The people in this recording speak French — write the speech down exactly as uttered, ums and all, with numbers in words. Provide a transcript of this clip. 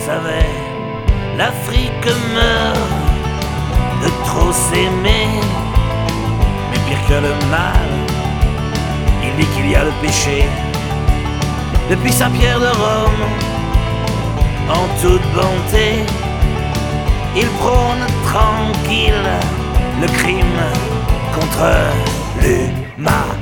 savait, l'Afrique meurt de trop s'aimer. Mais pire que le mal, il dit qu'il y a le péché. Depuis Saint-Pierre de Rome, en toute bonté, il prône tranquille le crime contre l'humanité.